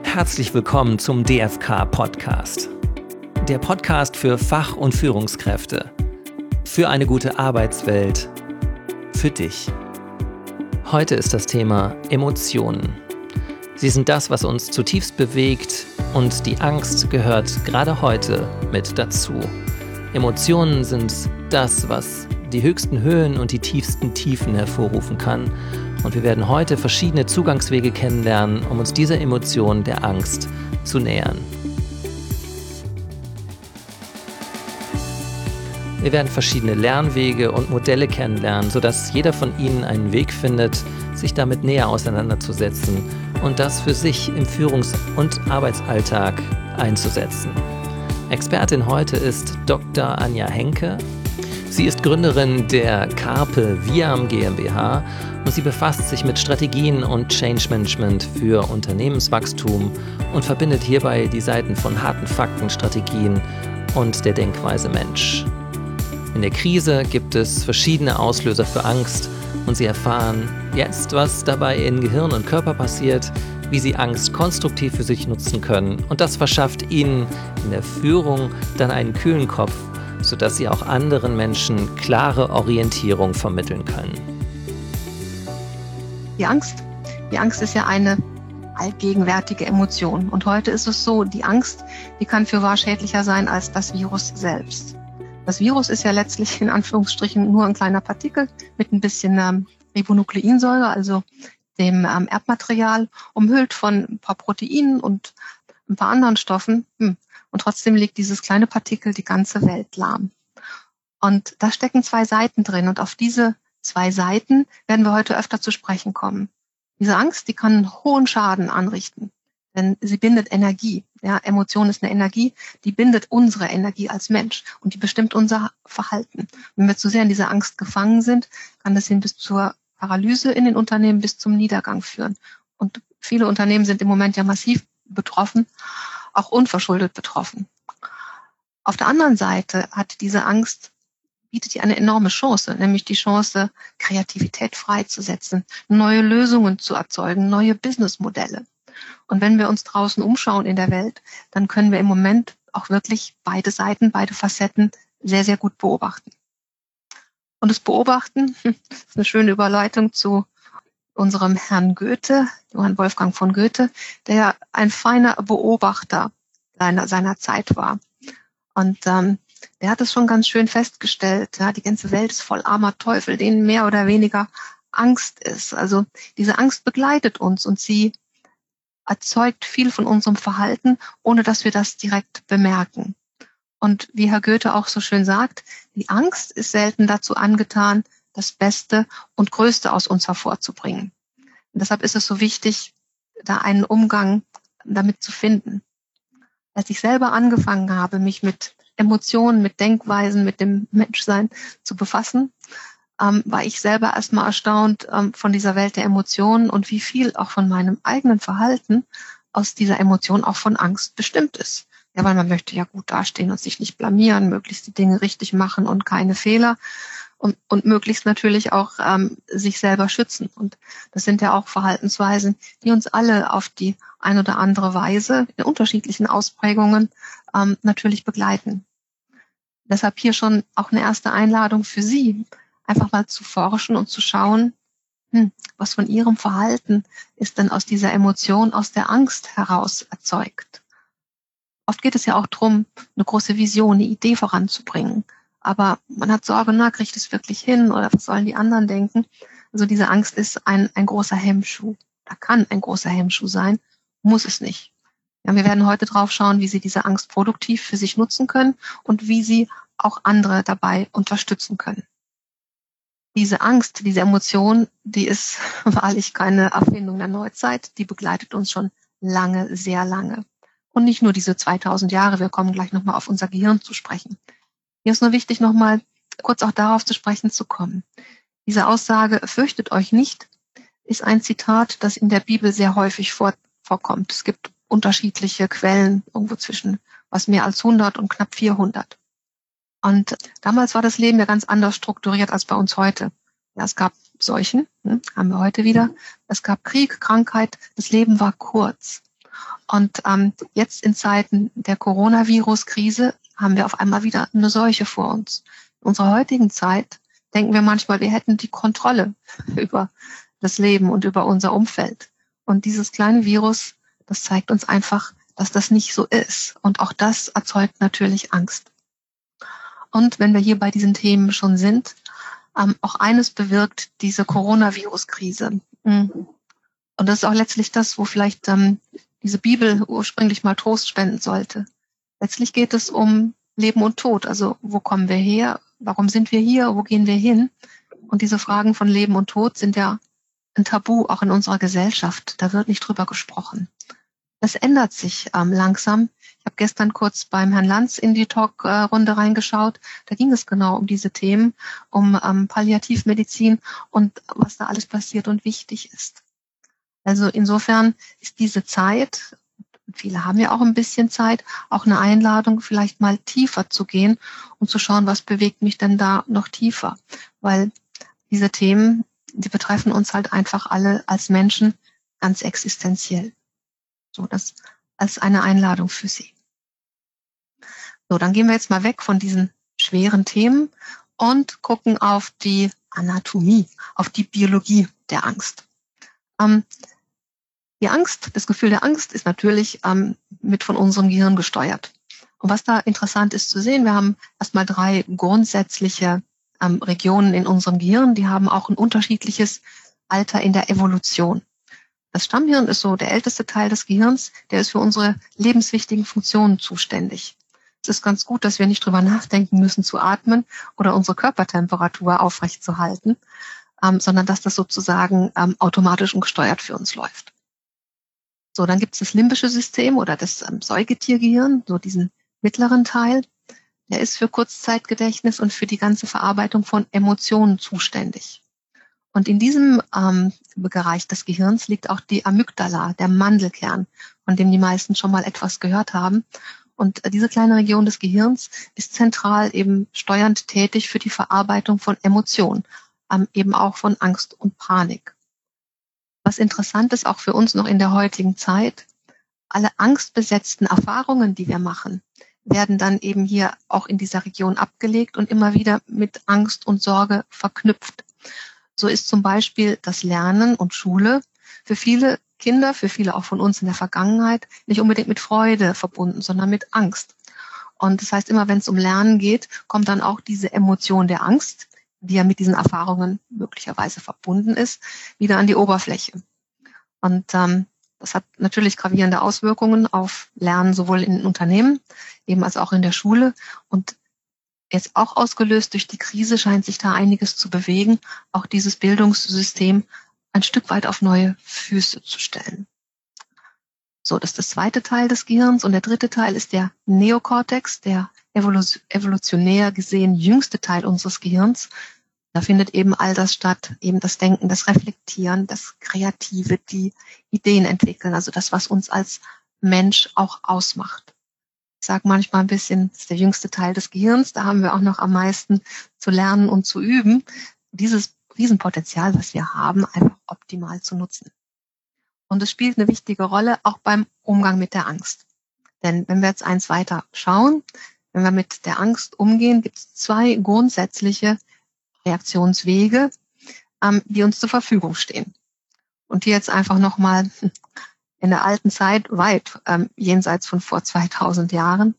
Herzlich willkommen zum DFK-Podcast. Der Podcast für Fach- und Führungskräfte. Für eine gute Arbeitswelt. Für dich. Heute ist das Thema Emotionen. Sie sind das, was uns zutiefst bewegt, und die Angst gehört gerade heute mit dazu. Emotionen sind das, was die höchsten Höhen und die tiefsten Tiefen hervorrufen kann. Und wir werden heute verschiedene Zugangswege kennenlernen, um uns dieser Emotion der Angst zu nähern. Wir werden verschiedene Lernwege und Modelle kennenlernen, sodass jeder von Ihnen einen Weg findet, sich damit näher auseinanderzusetzen und das für sich im Führungs- und Arbeitsalltag einzusetzen. Expertin heute ist Dr. Anja Henke. Sie ist Gründerin der Carpe Viam GmbH und sie befasst sich mit Strategien und Change Management für Unternehmenswachstum und verbindet hierbei die Seiten von harten Fakten, Strategien und der Denkweise Mensch. In der Krise gibt es verschiedene Auslöser für Angst und Sie erfahren jetzt, was dabei in Gehirn und Körper passiert, wie Sie Angst konstruktiv für sich nutzen können, und das verschafft Ihnen in der Führung dann einen kühlen Kopf, sodass Sie auch anderen Menschen klare Orientierung vermitteln können. Die Angst ist ja eine allgegenwärtige Emotion. Und heute ist es so, die Angst, die kann fürwahr schädlicher sein als das Virus selbst. Das Virus ist ja letztlich in Anführungsstrichen nur ein kleiner Partikel mit ein bisschen Ribonukleinsäure, also dem Erbmaterial, umhüllt von ein paar Proteinen und ein paar anderen Stoffen. Und trotzdem legt dieses kleine Partikel die ganze Welt lahm. Und da stecken zwei Seiten drin. Und auf diese zwei Seiten werden wir heute öfter zu sprechen kommen. Diese Angst, die kann einen hohen Schaden anrichten, denn sie bindet Energie. Ja, Emotion ist eine Energie, die bindet unsere Energie als Mensch und die bestimmt unser Verhalten. Wenn wir zu sehr in dieser Angst gefangen sind, kann das hin bis zur Paralyse in den Unternehmen, bis zum Niedergang führen. Und viele Unternehmen sind im Moment ja massiv betroffen, auch unverschuldet betroffen. Auf der anderen Seite hat diese Angst, bietet ihr eine enorme Chance, nämlich die Chance, Kreativität freizusetzen, neue Lösungen zu erzeugen, neue Businessmodelle. Und wenn wir uns draußen umschauen in der Welt, dann können wir im Moment auch wirklich beide Seiten, beide Facetten sehr, sehr gut beobachten. Und das Beobachten ist eine schöne Überleitung zu unserem Herrn Goethe, Johann Wolfgang von Goethe, der ja ein feiner Beobachter seiner Zeit war. Und der hat es schon ganz schön festgestellt, ja, die ganze Welt ist voll armer Teufel, denen mehr oder weniger Angst ist. Also diese Angst begleitet uns und sie erzeugt viel von unserem Verhalten, ohne dass wir das direkt bemerken. Und wie Herr Goethe auch so schön sagt, die Angst ist selten dazu angetan, das Beste und Größte aus uns hervorzubringen. Und deshalb ist es so wichtig, da einen Umgang damit zu finden. Als ich selber angefangen habe, mich mit Emotionen, mit Denkweisen, mit dem Menschsein zu befassen, war ich selber erstmal erstaunt von dieser Welt der Emotionen und wie viel auch von meinem eigenen Verhalten aus dieser Emotion auch von Angst bestimmt ist. Ja, weil man möchte ja gut dastehen und sich nicht blamieren, möglichst die Dinge richtig machen und keine Fehler und möglichst natürlich auch sich selber schützen. Und das sind ja auch Verhaltensweisen, die uns alle auf die ein oder andere Weise in unterschiedlichen Ausprägungen natürlich begleiten. Deshalb hier schon auch eine erste Einladung für Sie, einfach mal zu forschen und zu schauen, was von Ihrem Verhalten ist denn aus dieser Emotion, aus der Angst heraus erzeugt. Oft geht es ja auch darum, eine große Vision, eine Idee voranzubringen. Aber man hat Sorge, kriege ich das wirklich hin oder was sollen die anderen denken? Also diese Angst ist ein großer Hemmschuh. Da kann ein großer Hemmschuh sein, muss es nicht. Ja, wir werden heute drauf schauen, wie Sie diese Angst produktiv für sich nutzen können und wie Sie auch andere dabei unterstützen können. Diese Angst, diese Emotion, die ist wahrlich keine Erfindung der Neuzeit, die begleitet uns schon lange, sehr lange. Und nicht nur diese 2000 Jahre, wir kommen gleich nochmal auf unser Gehirn zu sprechen. Mir ist nur wichtig, nochmal kurz auch darauf zu sprechen zu kommen. Diese Aussage, fürchtet euch nicht, ist ein Zitat, das in der Bibel sehr häufig vorkommt. Es gibt unterschiedliche Quellen, irgendwo zwischen was mehr als 100 und knapp 400. Und damals war das Leben ja ganz anders strukturiert als bei uns heute. Ja, es gab Seuchen, haben wir heute wieder. Es gab Krieg, Krankheit, das Leben war kurz. Und jetzt in Zeiten der Coronavirus-Krise haben wir auf einmal wieder eine Seuche vor uns. In unserer heutigen Zeit denken wir manchmal, wir hätten die Kontrolle über das Leben und über unser Umfeld. Und dieses kleine Virus, das zeigt uns einfach, dass das nicht so ist. Und auch das erzeugt natürlich Angst. Und wenn wir hier bei diesen Themen schon sind, auch eines bewirkt diese Coronavirus-Krise. Und das ist auch letztlich das, wo vielleicht diese Bibel ursprünglich mal Trost spenden sollte. Letztlich geht es um Leben und Tod. Also wo kommen wir her? Warum sind wir hier? Wo gehen wir hin? Und diese Fragen von Leben und Tod sind ja ein Tabu auch in unserer Gesellschaft. Da wird nicht drüber gesprochen. Das ändert sich langsam. Ich habe gestern kurz beim Herrn Lanz in die Talkrunde reingeschaut. Da ging es genau um diese Themen, um Palliativmedizin und was da alles passiert und wichtig ist. Also insofern ist diese Zeit, viele haben ja auch ein bisschen Zeit, auch eine Einladung, vielleicht mal tiefer zu gehen und zu schauen, was bewegt mich denn da noch tiefer. Weil diese Themen, die betreffen uns halt einfach alle als Menschen ganz existenziell. So, das als eine Einladung für Sie. So, dann gehen wir jetzt mal weg von diesen schweren Themen und gucken auf die Anatomie, auf die Biologie der Angst. Die Angst, das Gefühl der Angst ist natürlich mit von unserem Gehirn gesteuert. Und was da interessant ist zu sehen, wir haben erstmal 3 grundsätzliche Regionen in unserem Gehirn, die haben auch ein unterschiedliches Alter in der Evolution. Das Stammhirn ist so der älteste Teil des Gehirns, der ist für unsere lebenswichtigen Funktionen zuständig. Es ist ganz gut, dass wir nicht drüber nachdenken müssen zu atmen oder unsere Körpertemperatur aufrechtzuerhalten, sondern dass das sozusagen automatisch und gesteuert für uns läuft. So, dann gibt es das limbische System oder das Säugetiergehirn, so diesen mittleren Teil. Der ist für Kurzzeitgedächtnis und für die ganze Verarbeitung von Emotionen zuständig. Und in diesem Bereich des Gehirns liegt auch die Amygdala, der Mandelkern, von dem die meisten schon mal etwas gehört haben. Und diese kleine Region des Gehirns ist zentral eben steuernd tätig für die Verarbeitung von Emotionen, eben auch von Angst und Panik. Was interessant ist, auch für uns noch in der heutigen Zeit, alle angstbesetzten Erfahrungen, die wir machen, werden dann eben hier auch in dieser Region abgelegt und immer wieder mit Angst und Sorge verknüpft. So ist zum Beispiel das Lernen und Schule für viele Kinder, für viele auch von uns in der Vergangenheit, nicht unbedingt mit Freude verbunden, sondern mit Angst. Und das heißt, immer wenn es um Lernen geht, kommt dann auch diese Emotion der Angst, die ja mit diesen Erfahrungen möglicherweise verbunden ist, wieder an die Oberfläche. Und das hat natürlich gravierende Auswirkungen auf Lernen, sowohl in Unternehmen, eben als auch in der Schule. Und jetzt auch ausgelöst durch die Krise scheint sich da einiges zu bewegen, auch dieses Bildungssystem ein Stück weit auf neue Füße zu stellen. So, das ist das zweite Teil des Gehirns. Und der dritte Teil ist der Neokortex, der evolutionär gesehen jüngste Teil unseres Gehirns. Da findet eben all das statt, eben das Denken, das Reflektieren, das Kreative, die Ideen entwickeln, also das, was uns als Mensch auch ausmacht. Ich sage manchmal ein bisschen, das ist der jüngste Teil des Gehirns, da haben wir auch noch am meisten zu lernen und zu üben, dieses Riesenpotenzial, was wir haben, einfach optimal zu nutzen. Und es spielt eine wichtige Rolle auch beim Umgang mit der Angst. Denn wenn wir jetzt eins weiter schauen, wenn wir mit der Angst umgehen, gibt es 2 grundsätzliche Reaktionswege, die uns zur Verfügung stehen. Und hier jetzt einfach nochmal in der alten Zeit, weit jenseits von vor 2000 Jahren,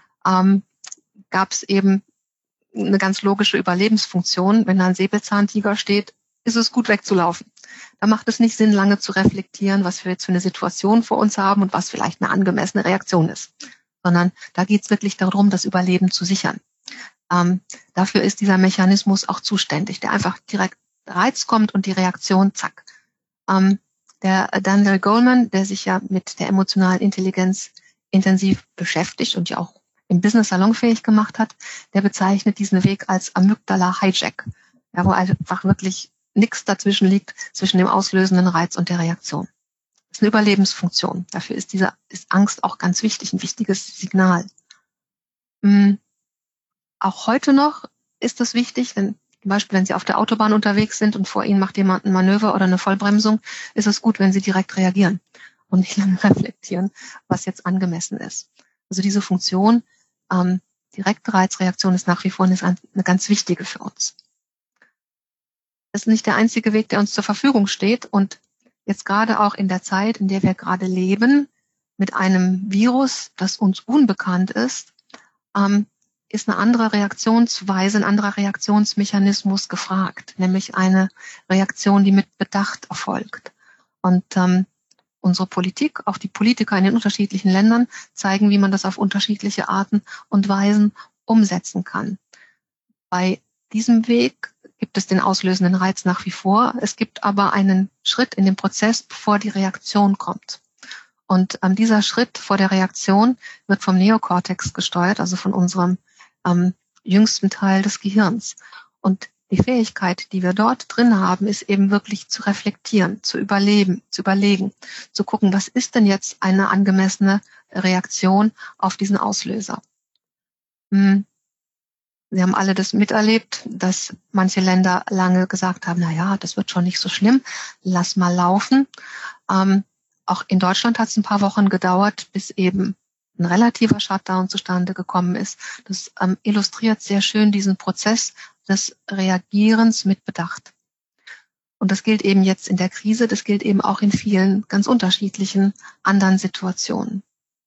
gab es eben eine ganz logische Überlebensfunktion. Wenn da ein Säbelzahntiger steht, ist es gut wegzulaufen. Da macht es nicht Sinn, lange zu reflektieren, was wir jetzt für eine Situation vor uns haben und was vielleicht eine angemessene Reaktion ist. Sondern da geht es wirklich darum, das Überleben zu sichern. Dafür ist dieser Mechanismus auch zuständig, der einfach direkt Reiz kommt und die Reaktion, zack. Der Daniel Goleman, der sich ja mit der emotionalen Intelligenz intensiv beschäftigt und ja auch im Business salonfähig gemacht hat, der bezeichnet diesen Weg als Amygdala-Hijack, ja, wo einfach wirklich nichts dazwischen liegt, zwischen dem auslösenden Reiz und der Reaktion. Das ist eine Überlebensfunktion. Dafür ist Angst auch ganz wichtig, ein wichtiges Signal. Auch heute noch ist das wichtig, denn zum Beispiel, wenn Sie auf der Autobahn unterwegs sind und vor Ihnen macht jemand ein Manöver oder eine Vollbremsung, ist es gut, wenn Sie direkt reagieren. und nicht lange reflektieren, was jetzt angemessen ist. Also diese Funktion, direkte Reizreaktion ist nach wie vor eine ganz wichtige für uns. Das ist nicht der einzige Weg, der uns zur Verfügung steht. Und jetzt gerade auch in der Zeit, in der wir gerade leben, mit einem Virus, das uns unbekannt ist eine andere Reaktionsweise, ein anderer Reaktionsmechanismus gefragt, nämlich eine Reaktion, die mit Bedacht erfolgt. Und unsere Politik, auch die Politiker in den unterschiedlichen Ländern, zeigen, wie man das auf unterschiedliche Arten und Weisen umsetzen kann. Bei diesem Weg gibt es den auslösenden Reiz nach wie vor. Es gibt aber einen Schritt in dem Prozess, bevor die Reaktion kommt. Und dieser Schritt vor der Reaktion wird vom Neokortex gesteuert, also von unserem jüngsten Teil des Gehirns. Und die Fähigkeit, die wir dort drin haben, ist eben wirklich zu reflektieren, zu überlegen, zu gucken, was ist denn jetzt eine angemessene Reaktion auf diesen Auslöser. Sie haben alle das miterlebt, dass manche Länder lange gesagt haben, na ja, das wird schon nicht so schlimm, lass mal laufen. Auch in Deutschland hat es ein paar Wochen gedauert, bis eben ein relativer Shutdown zustande gekommen ist. Das illustriert sehr schön diesen Prozess des Reagierens mit Bedacht. Und das gilt eben jetzt in der Krise, das gilt eben auch in vielen ganz unterschiedlichen anderen Situationen.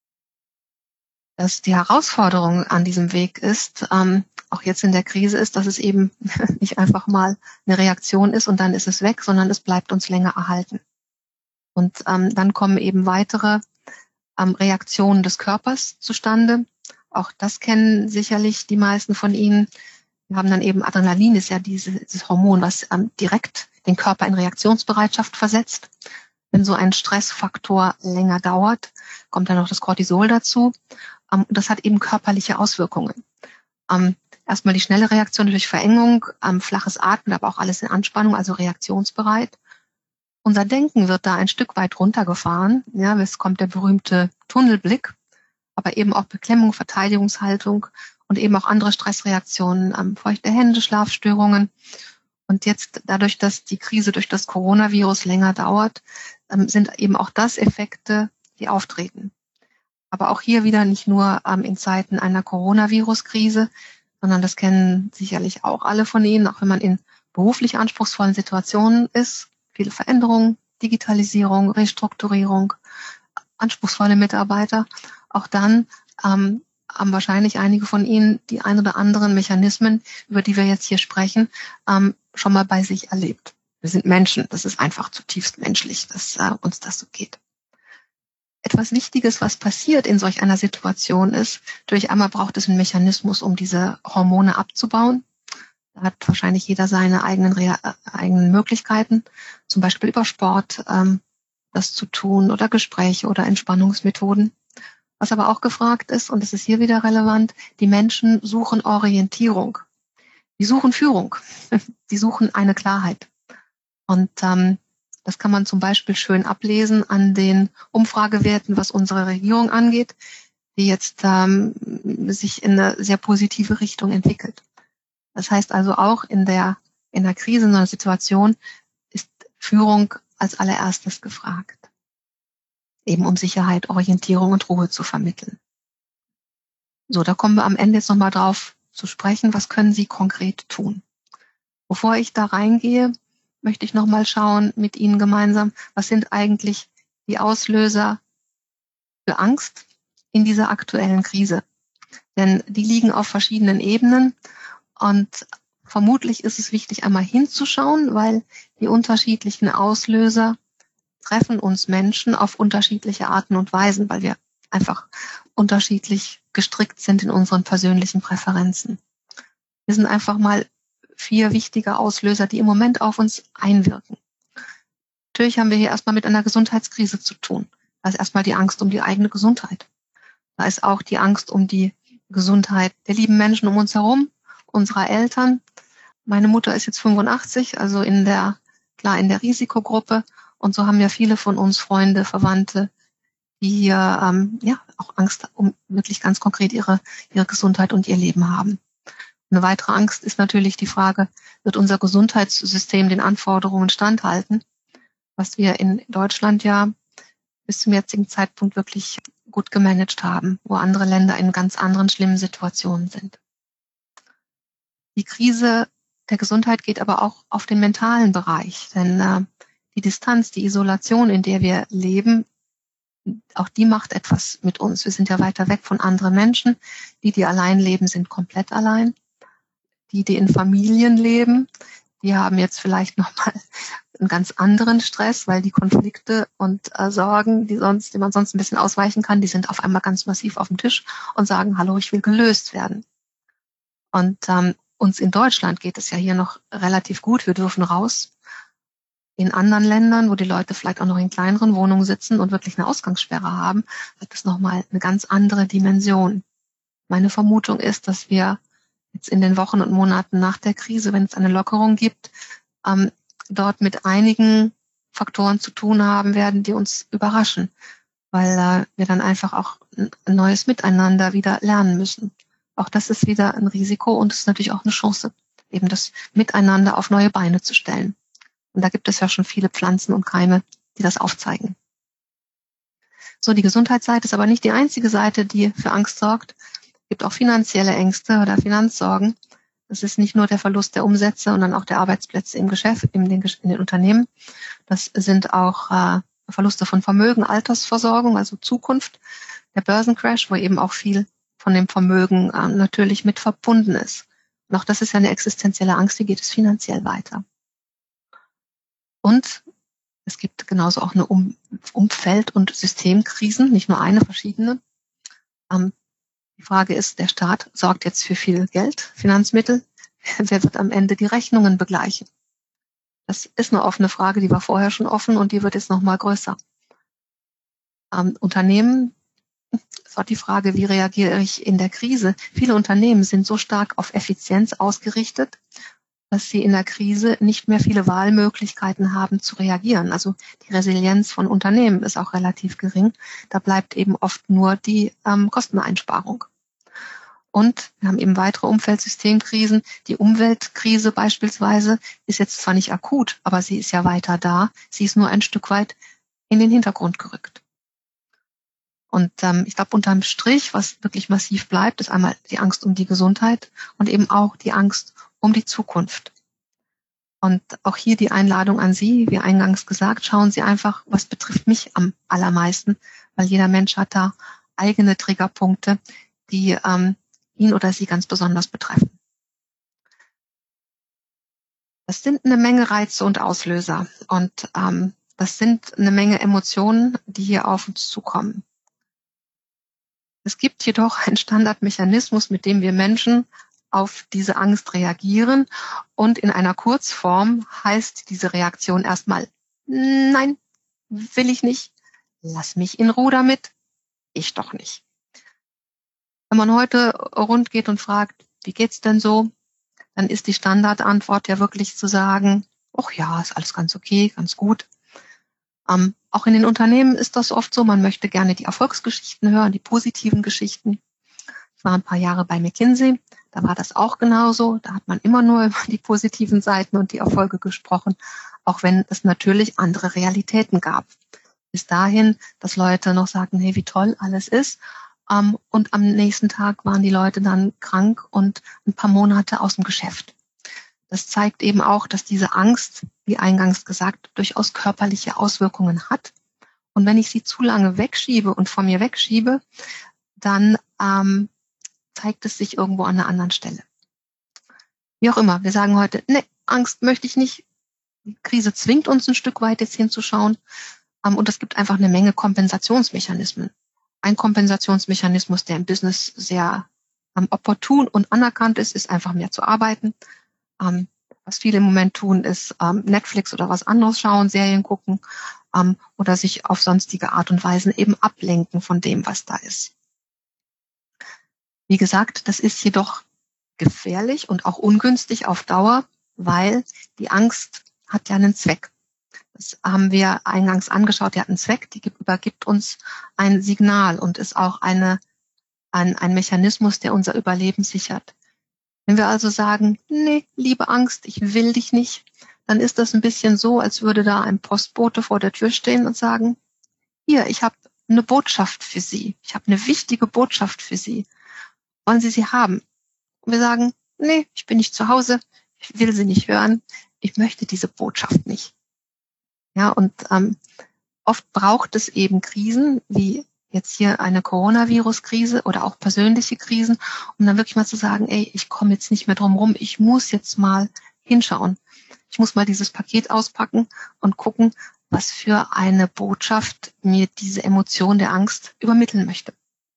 Dass die Herausforderung an diesem Weg ist, auch jetzt in der Krise ist, dass es eben nicht einfach mal eine Reaktion ist und dann ist es weg, sondern es bleibt uns länger erhalten. Und dann kommen eben weitere Reaktionen des Körpers zustande. Auch das kennen sicherlich die meisten von Ihnen. Wir haben dann eben Adrenalin, ist ja dieses Hormon, was direkt den Körper in Reaktionsbereitschaft versetzt. Wenn so ein Stressfaktor länger dauert, kommt dann noch das Cortisol dazu. Und das hat eben körperliche Auswirkungen. Erstmal die schnelle Reaktion durch Verengung, flaches Atmen, aber auch alles in Anspannung, also reaktionsbereit. Unser Denken wird da ein Stück weit runtergefahren. Ja, es kommt der berühmte Tunnelblick, aber eben auch Beklemmung, Verteidigungshaltung und eben auch andere Stressreaktionen, feuchte Hände, Schlafstörungen. Und jetzt dadurch, dass die Krise durch das Coronavirus länger dauert, sind eben auch das Effekte, die auftreten. Aber auch hier wieder nicht nur in Zeiten einer Coronavirus-Krise, sondern das kennen sicherlich auch alle von Ihnen, auch wenn man in beruflich anspruchsvollen Situationen ist. Viele Veränderungen, Digitalisierung, Restrukturierung, anspruchsvolle Mitarbeiter. Auch dann haben wahrscheinlich einige von Ihnen die ein oder anderen Mechanismen, über die wir jetzt hier sprechen, schon mal bei sich erlebt. Wir sind Menschen, das ist einfach zutiefst menschlich, dass uns das so geht. Etwas Wichtiges, was passiert in solch einer Situation ist, durch einmal braucht es einen Mechanismus, um diese Hormone abzubauen. Da hat wahrscheinlich jeder seine eigenen Möglichkeiten, zum Beispiel über Sport das zu tun oder Gespräche oder Entspannungsmethoden. Was aber auch gefragt ist, und es ist hier wieder relevant, die Menschen suchen Orientierung. Die suchen Führung. Die suchen eine Klarheit. Und das kann man zum Beispiel schön ablesen an den Umfragewerten, was unsere Regierung angeht, die jetzt sich in eine sehr positive Richtung entwickelt. Das heißt also auch in der Krise, in einer Situation ist Führung als allererstes gefragt. Eben um Sicherheit, Orientierung und Ruhe zu vermitteln. So, da kommen wir am Ende jetzt nochmal drauf zu sprechen. Was können Sie konkret tun? Bevor ich da reingehe, möchte ich nochmal schauen mit Ihnen gemeinsam, was sind eigentlich die Auslöser für Angst in dieser aktuellen Krise? Denn die liegen auf verschiedenen Ebenen. Und vermutlich ist es wichtig, einmal hinzuschauen, weil die unterschiedlichen Auslöser treffen uns Menschen auf unterschiedliche Arten und Weisen, weil wir einfach unterschiedlich gestrickt sind in unseren persönlichen Präferenzen. Wir sind einfach mal 4 wichtige Auslöser, die im Moment auf uns einwirken. Natürlich haben wir hier erstmal mit einer Gesundheitskrise zu tun. Da ist erstmal die Angst um die eigene Gesundheit. Da ist auch die Angst um die Gesundheit der lieben Menschen um uns herum, unserer Eltern. Meine Mutter ist jetzt 85, also in der Risikogruppe. Und so haben ja viele von uns Freunde, Verwandte, die hier auch Angst um wirklich ganz konkret ihre Gesundheit und ihr Leben haben. Eine weitere Angst ist natürlich die Frage, wird unser Gesundheitssystem den Anforderungen standhalten? Was wir in Deutschland ja bis zum jetzigen Zeitpunkt wirklich gut gemanagt haben, wo andere Länder in ganz anderen schlimmen Situationen sind. Die Krise der Gesundheit geht aber auch auf den mentalen Bereich, denn die Distanz, die Isolation, in der wir leben, auch die macht etwas mit uns. Wir sind ja weiter weg von anderen Menschen. Die allein leben, sind komplett allein. Die in Familien leben, die haben jetzt vielleicht nochmal einen ganz anderen Stress, weil die Konflikte und Sorgen, die man sonst ein bisschen ausweichen kann, die sind auf einmal ganz massiv auf dem Tisch und sagen, hallo, ich will gelöst werden. Und uns in Deutschland geht es ja hier noch relativ gut. Wir dürfen raus. In anderen Ländern, wo die Leute vielleicht auch noch in kleineren Wohnungen sitzen und wirklich eine Ausgangssperre haben, hat das nochmal eine ganz andere Dimension. Meine Vermutung ist, dass wir jetzt in den Wochen und Monaten nach der Krise, wenn es eine Lockerung gibt, dort mit einigen Faktoren zu tun haben werden, die uns überraschen, weil wir dann einfach auch ein neues Miteinander wieder lernen müssen. Auch das ist wieder ein Risiko und es ist natürlich auch eine Chance, eben das Miteinander auf neue Beine zu stellen. Und da gibt es ja schon viele Pflanzen und Keime, die das aufzeigen. So, die Gesundheitsseite ist aber nicht die einzige Seite, die für Angst sorgt. Es gibt auch finanzielle Ängste oder Finanzsorgen. Das ist nicht nur der Verlust der Umsätze, sondern auch der Arbeitsplätze im Geschäft, in den Unternehmen. Das sind auch Verluste von Vermögen, Altersversorgung, also Zukunft, der Börsencrash, wo eben auch viel von dem Vermögen natürlich mit verbunden ist. Und auch das ist ja eine existenzielle Angst, wie geht es finanziell weiter. Und es gibt genauso auch eine Umfeld- und Systemkrisen, nicht nur eine, verschiedene. Die Frage ist, der Staat sorgt jetzt für viel Geld, Finanzmittel. Wer wird am Ende die Rechnungen begleichen? Das ist eine offene Frage, die war vorher schon offen und die wird jetzt noch mal größer. Unternehmen, es war die Frage, wie reagiere ich in der Krise? Viele Unternehmen sind so stark auf Effizienz ausgerichtet, dass sie in der Krise nicht mehr viele Wahlmöglichkeiten haben zu reagieren. Also die Resilienz von Unternehmen ist auch relativ gering. Da bleibt eben oft nur die Kosteneinsparung. Und wir haben eben weitere Umfeldsystemkrisen. Die Umweltkrise beispielsweise ist jetzt zwar nicht akut, aber sie ist ja weiter da. Sie ist nur ein Stück weit in den Hintergrund gerückt. Und ich glaube, unterm Strich, was wirklich massiv bleibt, ist einmal die Angst um die Gesundheit und eben auch die Angst um die Zukunft. Und auch hier die Einladung an Sie, wie eingangs gesagt, schauen Sie einfach, was betrifft mich am allermeisten, weil jeder Mensch hat da eigene Triggerpunkte, die ihn oder sie ganz besonders betreffen. Das sind eine Menge Reize und Auslöser und das sind eine Menge Emotionen, die hier auf uns zukommen. Es gibt jedoch einen Standardmechanismus, mit dem wir Menschen auf diese Angst reagieren. Und in einer Kurzform heißt diese Reaktion erstmal, nein, will ich nicht, lass mich in Ruhe damit, ich doch nicht. Wenn man heute rund geht und fragt, wie geht's denn so, dann ist die Standardantwort ja wirklich zu sagen, ach ja, ist alles ganz okay, ganz gut. Auch in den Unternehmen ist das oft so, man möchte gerne die Erfolgsgeschichten hören, die positiven Geschichten. Ich war ein paar Jahre bei McKinsey, da war das auch genauso. Da hat man immer nur über die positiven Seiten und die Erfolge gesprochen, auch wenn es natürlich andere Realitäten gab. Bis dahin, dass Leute noch sagten, hey, wie toll alles ist. Und am nächsten Tag waren die Leute dann krank und ein paar Monate aus dem Geschäft. Das zeigt eben auch, dass diese Angst, wie eingangs gesagt, durchaus körperliche Auswirkungen hat. Und wenn ich sie zu lange wegschiebe und von mir wegschiebe, dann zeigt es sich irgendwo an einer anderen Stelle. Wie auch immer, wir sagen heute, ne, Angst möchte ich nicht. Die Krise zwingt uns ein Stück weit jetzt hinzuschauen. Und es gibt einfach eine Menge Kompensationsmechanismen. Ein Kompensationsmechanismus, der im Business sehr opportun und anerkannt ist, ist einfach mehr zu arbeiten. Was viele im Moment tun, ist Netflix oder was anderes schauen, Serien gucken oder sich auf sonstige Art und Weise eben ablenken von dem, was da ist. Wie gesagt, das ist jedoch gefährlich und auch ungünstig auf Dauer, weil die Angst hat ja einen Zweck. Das haben wir eingangs angeschaut, die hat einen Zweck, die übergibt uns ein Signal und ist auch ein Mechanismus, der unser Überleben sichert. Wenn wir also sagen, nee, liebe Angst, ich will dich nicht, dann ist das ein bisschen so, als würde da ein Postbote vor der Tür stehen und sagen, hier, ich habe eine Botschaft für Sie. Ich habe eine wichtige Botschaft für Sie. Wollen Sie sie haben? Und wir sagen, nee, ich bin nicht zu Hause. Ich will sie nicht hören. Ich möchte diese Botschaft nicht. Ja, und oft braucht es eben Krisen, wie jetzt hier eine Coronavirus-Krise oder auch persönliche Krisen, um dann wirklich mal zu sagen, ey, ich komme jetzt nicht mehr drum rum, ich muss jetzt mal hinschauen. Ich muss mal dieses Paket auspacken und gucken, was für eine Botschaft mir diese Emotion der Angst übermitteln möchte.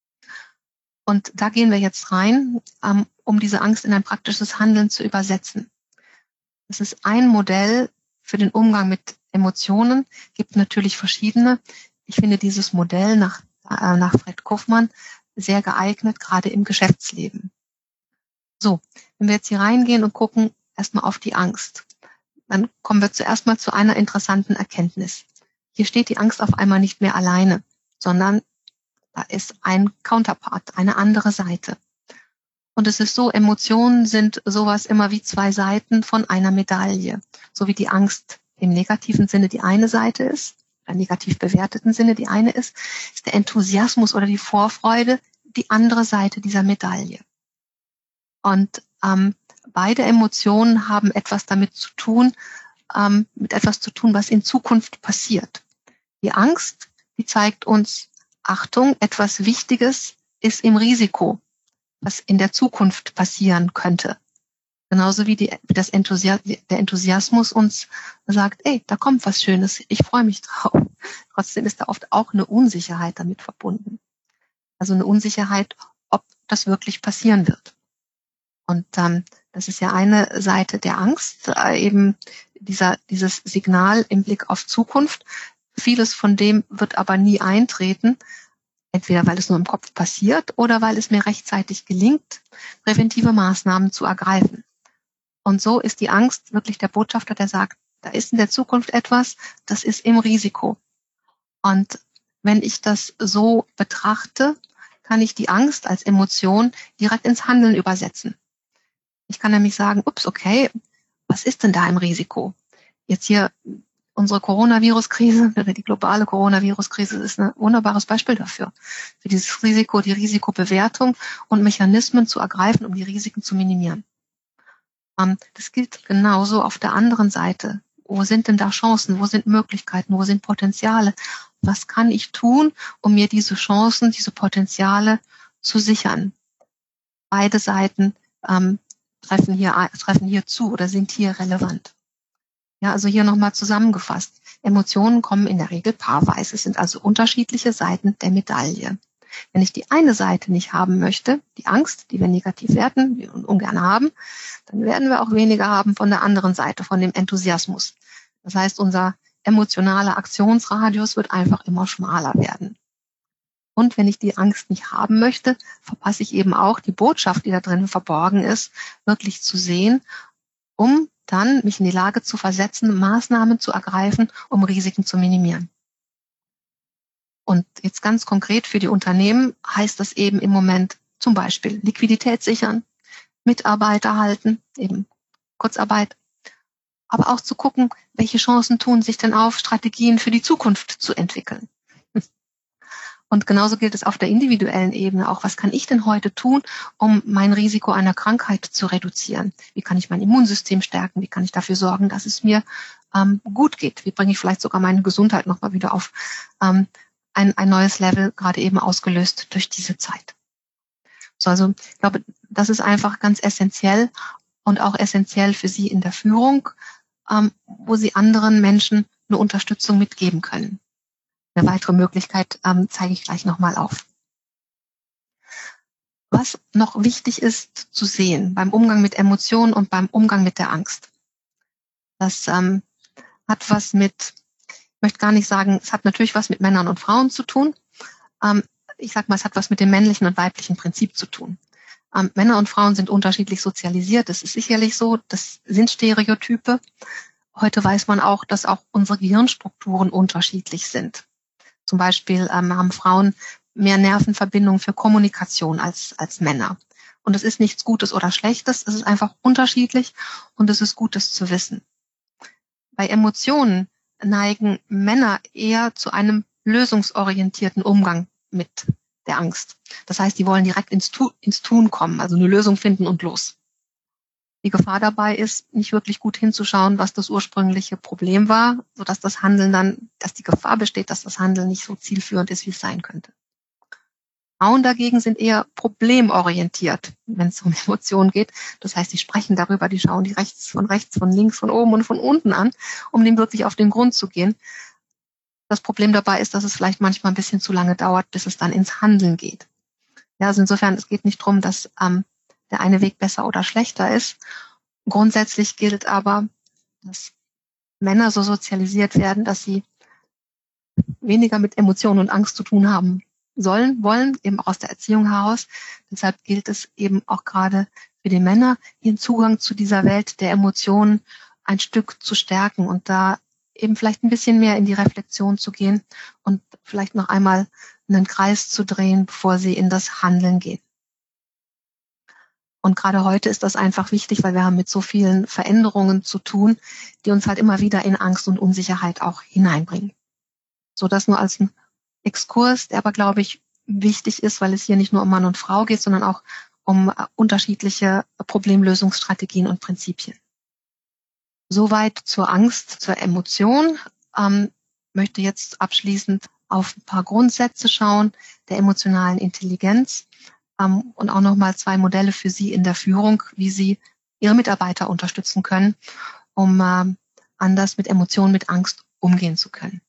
Und da gehen wir jetzt rein, um diese Angst in ein praktisches Handeln zu übersetzen. Das ist ein Modell für den Umgang mit Emotionen, gibt natürlich verschiedene. Ich finde dieses Modell nach Fred Kofman sehr geeignet, gerade im Geschäftsleben. So, wenn wir jetzt hier reingehen und gucken erstmal auf die Angst, dann kommen wir zuerst mal zu einer interessanten Erkenntnis. Hier steht die Angst auf einmal nicht mehr alleine, sondern da ist ein Counterpart, eine andere Seite. Und es ist so, Emotionen sind sowas immer wie zwei Seiten von einer Medaille. So wie die Angst im negativen Sinne die eine Seite ist, im negativ bewerteten Sinne die eine ist der Enthusiasmus oder die Vorfreude die andere Seite dieser Medaille. Und beide Emotionen haben etwas damit zu tun, mit etwas zu tun, was in Zukunft passiert. Die Angst, die zeigt uns, Achtung, etwas Wichtiges ist im Risiko, was in der Zukunft passieren könnte. Genauso wie der Enthusiasmus uns sagt, ey, da kommt was Schönes, ich freue mich drauf. Trotzdem ist da oft auch eine Unsicherheit damit verbunden. Also eine Unsicherheit, ob das wirklich passieren wird. Und das ist ja eine Seite der Angst, eben dieses Signal im Blick auf Zukunft. Vieles von dem wird aber nie eintreten, entweder weil es nur im Kopf passiert oder weil es mir rechtzeitig gelingt, präventive Maßnahmen zu ergreifen. Und so ist die Angst wirklich der Botschafter, der sagt, da ist in der Zukunft etwas, das ist im Risiko. Und wenn ich das so betrachte, kann ich die Angst als Emotion direkt ins Handeln übersetzen. Ich kann nämlich sagen, ups, okay, was ist denn da im Risiko? Jetzt hier unsere Coronavirus-Krise, oder die globale Coronavirus-Krise ist ein wunderbares Beispiel dafür. Für dieses Risiko, die Risikobewertung und Mechanismen zu ergreifen, um die Risiken zu minimieren. Das gilt genauso auf der anderen Seite. Wo sind denn da Chancen? Wo sind Möglichkeiten? Wo sind Potenziale? Was kann ich tun, um mir diese Chancen, diese Potenziale zu sichern? Beide Seiten treffen hier zu oder sind hier relevant. Ja, also hier nochmal zusammengefasst. Emotionen kommen in der Regel paarweise. Es sind also unterschiedliche Seiten der Medaille. Wenn ich die eine Seite nicht haben möchte, die Angst, die wir negativ werten und ungern haben, dann werden wir auch weniger haben von der anderen Seite, von dem Enthusiasmus. Das heißt, unser emotionaler Aktionsradius wird einfach immer schmaler werden. Und wenn ich die Angst nicht haben möchte, verpasse ich eben auch die Botschaft, die da drin verborgen ist, wirklich zu sehen, um dann mich in die Lage zu versetzen, Maßnahmen zu ergreifen, um Risiken zu minimieren. Und jetzt ganz konkret für die Unternehmen heißt das eben im Moment zum Beispiel Liquidität sichern, Mitarbeiter halten, eben Kurzarbeit, aber auch zu gucken, welche Chancen tun sich denn auf, Strategien für die Zukunft zu entwickeln. Und genauso gilt es auf der individuellen Ebene auch. Was kann ich denn heute tun, um mein Risiko einer Krankheit zu reduzieren? Wie kann ich mein Immunsystem stärken? Wie kann ich dafür sorgen, dass es mir gut geht? Wie bringe ich vielleicht sogar meine Gesundheit nochmal wieder auf ein neues Level, gerade eben ausgelöst durch diese Zeit? So, also ich glaube, das ist einfach ganz essentiell und auch essentiell für Sie in der Führung, wo Sie anderen Menschen eine Unterstützung mitgeben können. Eine weitere Möglichkeit zeige ich gleich nochmal auf. Was noch wichtig ist zu sehen beim Umgang mit Emotionen und beim Umgang mit der Angst. Das hat was mit, ich möchte gar nicht sagen, es hat natürlich was mit Männern und Frauen zu tun. Ich sag mal, es hat was mit dem männlichen und weiblichen Prinzip zu tun. Männer und Frauen sind unterschiedlich sozialisiert, das ist sicherlich so, das sind Stereotype. Heute weiß man auch, dass auch unsere Gehirnstrukturen unterschiedlich sind. Zum Beispiel haben Frauen mehr Nervenverbindungen für Kommunikation als Männer. Und es ist nichts Gutes oder Schlechtes, es ist einfach unterschiedlich und es ist gut, das zu wissen. Bei Emotionen neigen Männer eher zu einem lösungsorientierten Umgang mit der Angst. Das heißt, die wollen direkt ins Tun kommen, also eine Lösung finden und los. Die Gefahr dabei ist, nicht wirklich gut hinzuschauen, was das ursprüngliche Problem war, sodass das Handeln dann, dass die Gefahr besteht, dass das Handeln nicht so zielführend ist, wie es sein könnte. Frauen dagegen sind eher problemorientiert, wenn es um Emotionen geht. Das heißt, die sprechen darüber, die schauen die rechts, von links, von oben und von unten an, um dem wirklich auf den Grund zu gehen. Das Problem dabei ist, dass es vielleicht manchmal ein bisschen zu lange dauert, bis es dann ins Handeln geht. Ja, also insofern, es geht nicht darum, dass der eine Weg besser oder schlechter ist. Grundsätzlich gilt aber, dass Männer so sozialisiert werden, dass sie weniger mit Emotionen und Angst zu tun haben wollen, eben auch aus der Erziehung heraus. Deshalb gilt es eben auch gerade für die Männer, ihren Zugang zu dieser Welt der Emotionen ein Stück zu stärken und da eben vielleicht ein bisschen mehr in die Reflexion zu gehen und vielleicht noch einmal einen Kreis zu drehen, bevor sie in das Handeln gehen. Und gerade heute ist das einfach wichtig, weil wir haben mit so vielen Veränderungen zu tun, die uns halt immer wieder in Angst und Unsicherheit auch hineinbringen. So das nur als ein Exkurs, der aber, glaube ich, wichtig ist, weil es hier nicht nur um Mann und Frau geht, sondern auch um unterschiedliche Problemlösungsstrategien und Prinzipien. Soweit zur Angst, zur Emotion. Möchte jetzt abschließend auf ein paar Grundsätze schauen der emotionalen Intelligenz und auch nochmal 2 Modelle für Sie in der Führung, wie Sie Ihre Mitarbeiter unterstützen können, um anders mit Emotionen, mit Angst umgehen zu können.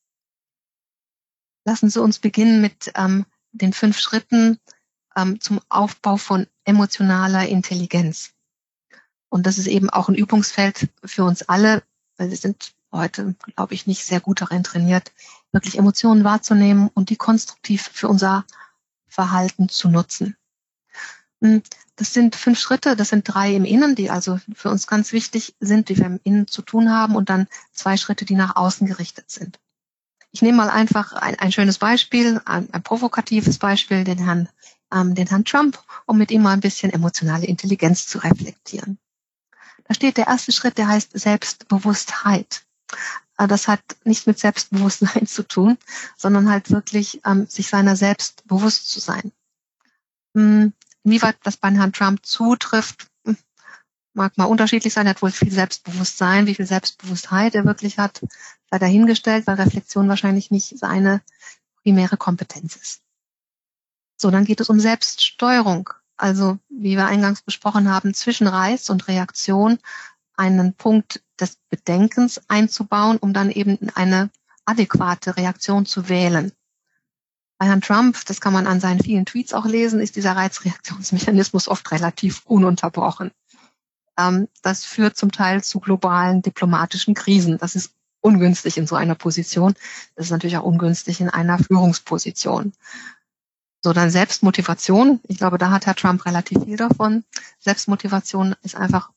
Lassen Sie uns beginnen mit den 5 Schritten zum Aufbau von emotionaler Intelligenz. Und das ist eben auch ein Übungsfeld für uns alle, weil wir sind heute, glaube ich, nicht sehr gut darin trainiert, wirklich Emotionen wahrzunehmen und die konstruktiv für unser Verhalten zu nutzen. Das sind 5 Schritte, das sind 3 im Innen, die also für uns ganz wichtig sind, die wir im Innen zu tun haben, und dann 2 Schritte, die nach außen gerichtet sind. Ich nehme mal einfach ein schönes Beispiel, ein provokatives Beispiel, den Herrn Trump, um mit ihm mal ein bisschen emotionale Intelligenz zu reflektieren. Da steht der erste Schritt, der heißt Selbstbewusstheit. Das hat nichts mit Selbstbewusstsein zu tun, sondern halt wirklich sich seiner selbst bewusst zu sein. Inwieweit das bei Herrn Trump zutrifft, mag mal unterschiedlich sein. Er hat wohl viel Selbstbewusstsein, wie viel Selbstbewusstheit er wirklich hat, sei dahingestellt, weil Reflexion wahrscheinlich nicht seine primäre Kompetenz ist. So, dann geht es um Selbststeuerung. Also, wie wir eingangs besprochen haben, zwischen Reiz und Reaktion einen Punkt des Bedenkens einzubauen, um dann eben eine adäquate Reaktion zu wählen. Bei Herrn Trump, das kann man an seinen vielen Tweets auch lesen, ist dieser Reizreaktionsmechanismus oft relativ ununterbrochen. Das führt zum Teil zu globalen diplomatischen Krisen. Das ist ungünstig in so einer Position. Das ist natürlich auch ungünstig in einer Führungsposition. So, dann Selbstmotivation. Ich glaube, da hat Herr Trump relativ viel davon. Selbstmotivation ist einfach,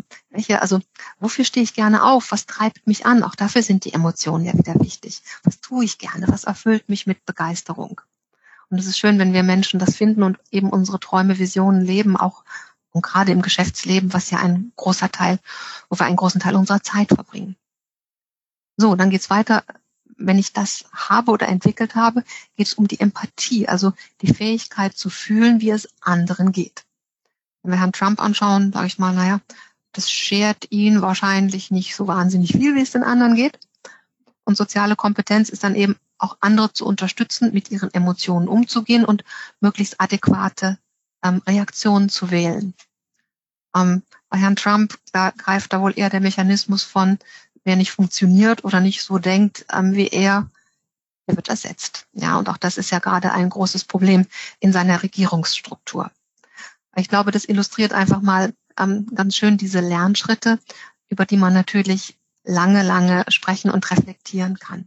wofür stehe ich gerne auf? Was treibt mich an? Auch dafür sind die Emotionen ja wieder wichtig. Was tue ich gerne? Was erfüllt mich mit Begeisterung? Und es ist schön, wenn wir Menschen das finden und eben unsere Träume, Visionen leben, auch und gerade im Geschäftsleben, wo wir einen großen Teil unserer Zeit verbringen. So, dann geht's weiter. Wenn ich das habe oder entwickelt habe, geht es um die Empathie, also die Fähigkeit zu fühlen, wie es anderen geht. Wenn wir Herrn Trump anschauen, sage ich mal, das schert ihn wahrscheinlich nicht so wahnsinnig viel, wie es den anderen geht. Und soziale Kompetenz ist dann eben auch andere zu unterstützen, mit ihren Emotionen umzugehen und möglichst adäquate Reaktionen zu wählen. Bei Herrn Trump, da greift da wohl eher der Mechanismus von, wer nicht funktioniert oder nicht so denkt wie er, der wird ersetzt. Ja, und auch das ist ja gerade ein großes Problem in seiner Regierungsstruktur. Ich glaube, das illustriert einfach mal ganz schön diese Lernschritte, über die man natürlich lange sprechen und reflektieren kann.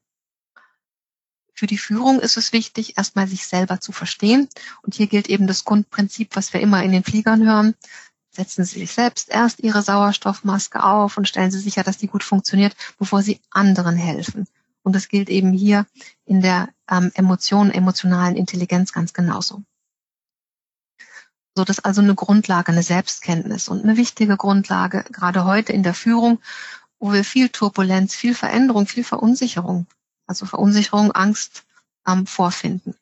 Für die Führung ist es wichtig, erstmal sich selber zu verstehen. Und hier gilt eben das Grundprinzip, was wir immer in den Fliegern hören. Setzen Sie sich selbst erst Ihre Sauerstoffmaske auf und stellen Sie sicher, dass die gut funktioniert, bevor Sie anderen helfen. Und das gilt eben hier in der emotionalen Intelligenz ganz genauso. So, das ist also eine Grundlage, eine Selbstkenntnis und eine wichtige Grundlage, gerade heute in der Führung, wo wir viel Turbulenz, viel Veränderung, viel Verunsicherung, also Verunsicherung, Angst vorfinden.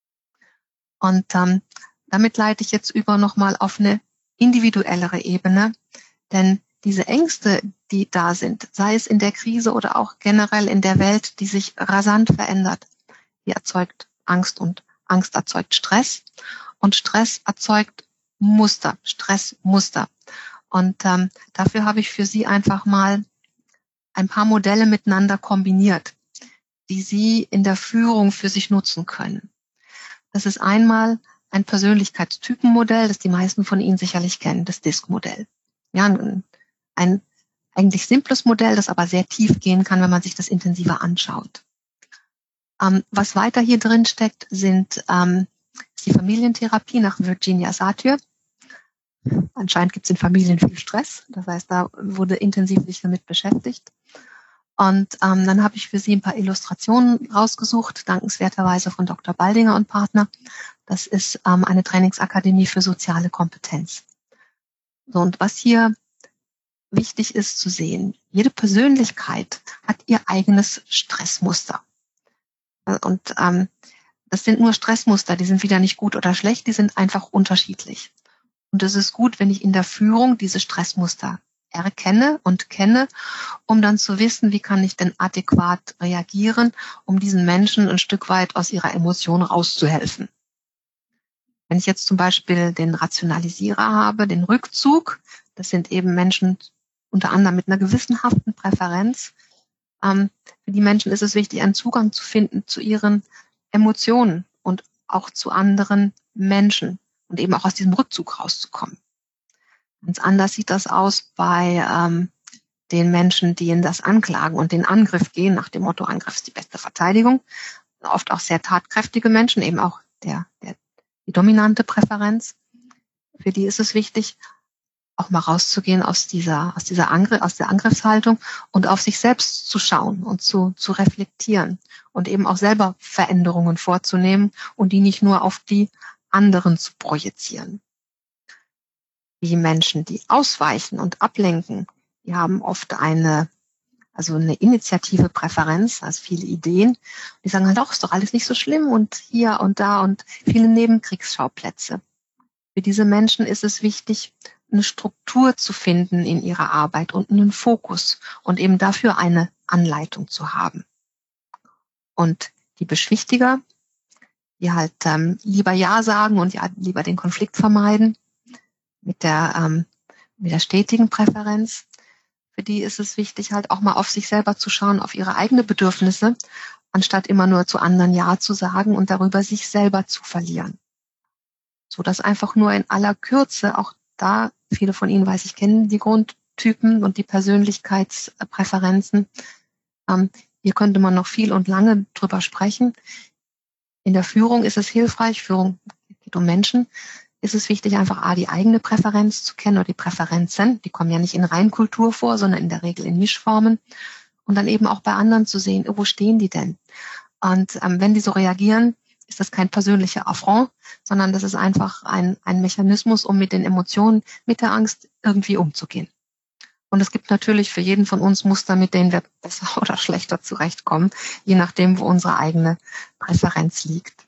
Und damit leite ich jetzt über nochmal auf eine individuellere Ebene, denn diese Ängste, die da sind, sei es in der Krise oder auch generell in der Welt, die sich rasant verändert, die erzeugt Angst und Angst erzeugt Stress und Stress erzeugt Muster, Stressmuster. Und dafür habe ich für Sie einfach mal ein paar Modelle miteinander kombiniert, die Sie in der Führung für sich nutzen können. Das ist einmal ein Persönlichkeitstypenmodell, das die meisten von Ihnen sicherlich kennen, das DISC-Modell. Ja, ein eigentlich simples Modell, das aber sehr tief gehen kann, wenn man sich das intensiver anschaut. Was weiter hier drin steckt, ist die Familientherapie nach Virginia Satir. Anscheinend gibt es in Familien viel Stress, das heißt, da wurde intensiv sich damit beschäftigt. Und dann habe ich für Sie ein paar Illustrationen rausgesucht, dankenswerterweise von Dr. Baldinger und Partner. Das ist eine Trainingsakademie für soziale Kompetenz. So, und was hier wichtig ist zu sehen, jede Persönlichkeit hat ihr eigenes Stressmuster. Und das sind nur Stressmuster, die sind wieder nicht gut oder schlecht, die sind einfach unterschiedlich. Und es ist gut, wenn ich in der Führung diese Stressmuster erkenne und kenne, um dann zu wissen, wie kann ich denn adäquat reagieren, um diesen Menschen ein Stück weit aus ihrer Emotion rauszuhelfen. Wenn ich jetzt zum Beispiel den Rationalisierer habe, den Rückzug, das sind eben Menschen unter anderem mit einer gewissenhaften Präferenz. Für die Menschen ist es wichtig, einen Zugang zu finden zu ihren Emotionen und auch zu anderen Menschen und eben auch aus diesem Rückzug rauszukommen. Ganz anders sieht das aus bei den Menschen, die in das Anklagen und den Angriff gehen, nach dem Motto, Angriff ist die beste Verteidigung. Oft auch sehr tatkräftige Menschen, eben auch die dominante Präferenz. Für die ist es wichtig, auch mal rauszugehen aus der Angriffshaltung und auf sich selbst zu schauen und zu reflektieren und eben auch selber Veränderungen vorzunehmen und die nicht nur auf die anderen zu projizieren. Die Menschen, die ausweichen und ablenken, die haben oft eine initiative Präferenz, also viele Ideen. Die sagen halt auch, ist doch alles nicht so schlimm und hier und da und viele Nebenkriegsschauplätze. Für diese Menschen ist es wichtig, eine Struktur zu finden in ihrer Arbeit und einen Fokus und eben dafür eine Anleitung zu haben. Und die Beschwichtiger, die halt lieber Ja sagen und ja lieber den Konflikt vermeiden, mit der stetigen Präferenz. Für die ist es wichtig, halt auch mal auf sich selber zu schauen, auf ihre eigenen Bedürfnisse, anstatt immer nur zu anderen Ja zu sagen und darüber sich selber zu verlieren. So dass einfach nur in aller Kürze, auch da, viele von Ihnen, weiß ich, kennen die Grundtypen und die Persönlichkeitspräferenzen. Hier könnte man noch viel und lange drüber sprechen. In der Führung ist es hilfreich, Führung geht um Menschen, ist es wichtig, einfach die eigene Präferenz zu kennen oder die Präferenzen. Die kommen ja nicht in Reinkultur vor, sondern in der Regel in Mischformen. Und dann eben auch bei anderen zu sehen, wo stehen die denn? Und wenn die so reagieren, ist das kein persönlicher Affront, sondern das ist einfach ein Mechanismus, um mit den Emotionen, mit der Angst irgendwie umzugehen. Und es gibt natürlich für jeden von uns Muster, mit denen wir besser oder schlechter zurechtkommen, je nachdem, wo unsere eigene Präferenz liegt.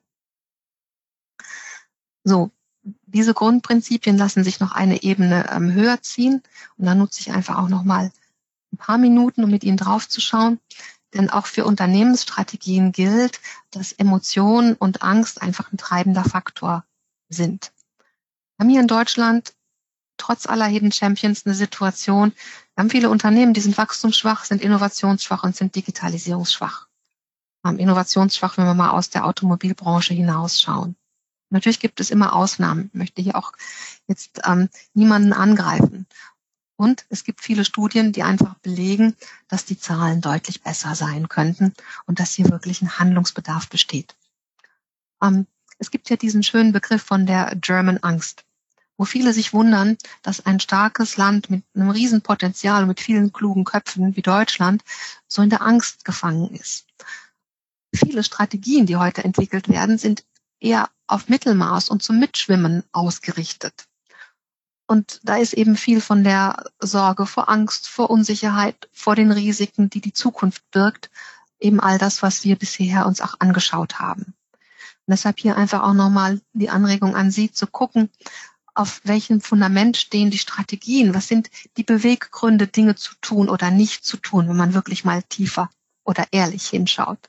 So, diese Grundprinzipien lassen sich noch eine Ebene höher ziehen. Und da nutze ich einfach auch noch mal ein paar Minuten, um mit Ihnen draufzuschauen. Denn auch für Unternehmensstrategien gilt, dass Emotionen und Angst einfach ein treibender Faktor sind. Wir haben hier in Deutschland trotz aller Hidden Champions eine Situation, wir haben viele Unternehmen, die sind wachstumsschwach, sind innovationsschwach und sind digitalisierungsschwach. Innovationsschwach, wenn wir mal aus der Automobilbranche hinausschauen. Natürlich gibt es immer Ausnahmen. Ich möchte hier auch jetzt niemanden angreifen. Und es gibt viele Studien, die einfach belegen, dass die Zahlen deutlich besser sein könnten und dass hier wirklich ein Handlungsbedarf besteht. Es gibt ja diesen schönen Begriff von der German Angst, wo viele sich wundern, dass ein starkes Land mit einem Riesenpotenzial, mit vielen klugen Köpfen wie Deutschland, so in der Angst gefangen ist. Viele Strategien, die heute entwickelt werden, sind eher auf Mittelmaß und zum Mitschwimmen ausgerichtet. Und da ist eben viel von der Sorge vor Angst, vor Unsicherheit, vor den Risiken, die die Zukunft birgt, eben all das, was wir bisher uns auch angeschaut haben. Und deshalb hier einfach auch nochmal die Anregung an Sie zu gucken, auf welchem Fundament stehen die Strategien, was sind die Beweggründe, Dinge zu tun oder nicht zu tun, wenn man wirklich mal tiefer oder ehrlich hinschaut.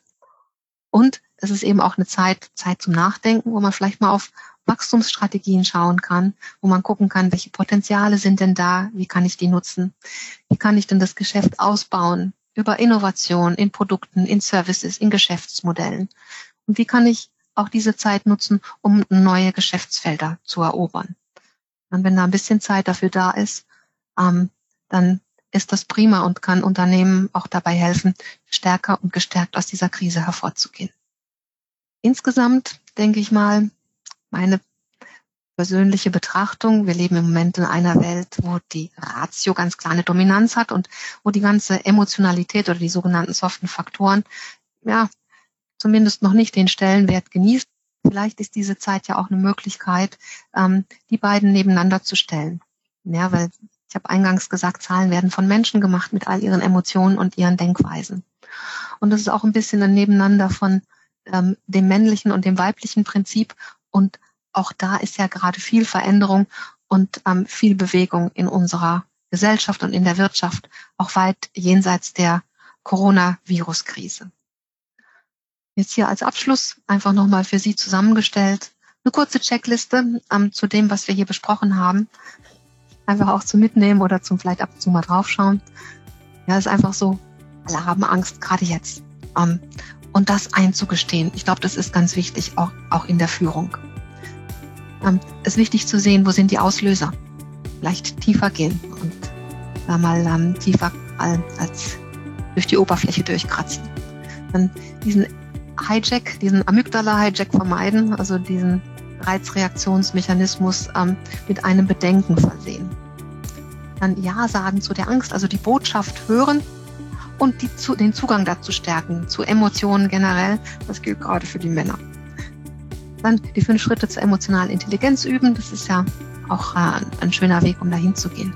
Und es ist eben auch eine Zeit zum Nachdenken, wo man vielleicht mal auf Wachstumsstrategien schauen kann, wo man gucken kann, welche Potenziale sind denn da, wie kann ich die nutzen, wie kann ich denn das Geschäft ausbauen, über Innovation in Produkten, in Services, in Geschäftsmodellen. Und wie kann ich auch diese Zeit nutzen, um neue Geschäftsfelder zu erobern. Und wenn da ein bisschen Zeit dafür da ist, dann ist das prima und kann Unternehmen auch dabei helfen, stärker und gestärkt aus dieser Krise hervorzugehen. Insgesamt denke ich mal, meine persönliche Betrachtung, wir leben im Moment in einer Welt, wo die Ratio ganz klar eine Dominanz hat und wo die ganze Emotionalität oder die sogenannten soften Faktoren, ja, zumindest noch nicht den Stellenwert genießt. Vielleicht ist diese Zeit ja auch eine Möglichkeit, die beiden nebeneinander zu stellen. Ja, weil ich habe eingangs gesagt, Zahlen werden von Menschen gemacht mit all ihren Emotionen und ihren Denkweisen. Und das ist auch ein bisschen ein Nebeneinander von dem männlichen und dem weiblichen Prinzip. Und auch da ist ja gerade viel Veränderung und viel Bewegung in unserer Gesellschaft und in der Wirtschaft, auch weit jenseits der Coronavirus-Krise. Jetzt hier als Abschluss einfach nochmal für Sie zusammengestellt eine kurze Checkliste zu dem, was wir hier besprochen haben. Einfach auch zum Mitnehmen oder zum vielleicht ab und zu mal draufschauen. Ja, ist einfach so, alle haben Angst, gerade jetzt. Und das einzugestehen, ich glaube, das ist ganz wichtig, auch in der Führung. Es ist wichtig zu sehen, wo sind die Auslöser. Vielleicht tiefer gehen und da mal tiefer als durch die Oberfläche durchkratzen. Dann diesen Amygdala-Hijack vermeiden, also diesen Reizreaktionsmechanismus mit einem Bedenken versehen. Dann Ja sagen zu der Angst, also die Botschaft hören und den Zugang dazu stärken, zu Emotionen generell. Das gilt gerade für die Männer. Dann die 5 Schritte zur emotionalen Intelligenz üben. Das ist ja auch ein schöner Weg, um dahin zu gehen.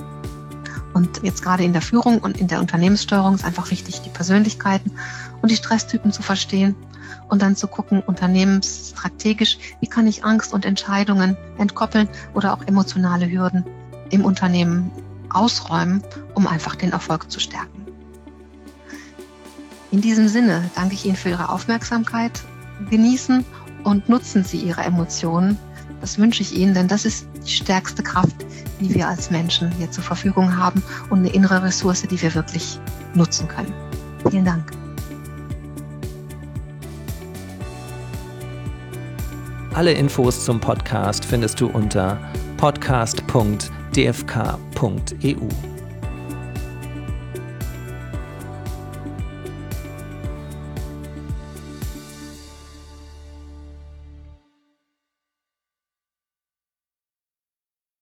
Und jetzt gerade in der Führung und in der Unternehmenssteuerung ist einfach wichtig, die Persönlichkeiten und die Stresstypen zu verstehen und dann zu gucken, unternehmensstrategisch, wie kann ich Angst und Entscheidungen entkoppeln oder auch emotionale Hürden im Unternehmen ausräumen, um einfach den Erfolg zu stärken. In diesem Sinne danke ich Ihnen für Ihre Aufmerksamkeit. Genießen und nutzen Sie Ihre Emotionen. Das wünsche ich Ihnen, denn das ist die stärkste Kraft, die wir als Menschen hier zur Verfügung haben und eine innere Ressource, die wir wirklich nutzen können. Vielen Dank. Alle Infos zum Podcast findest du unter podcast.dfk.eu.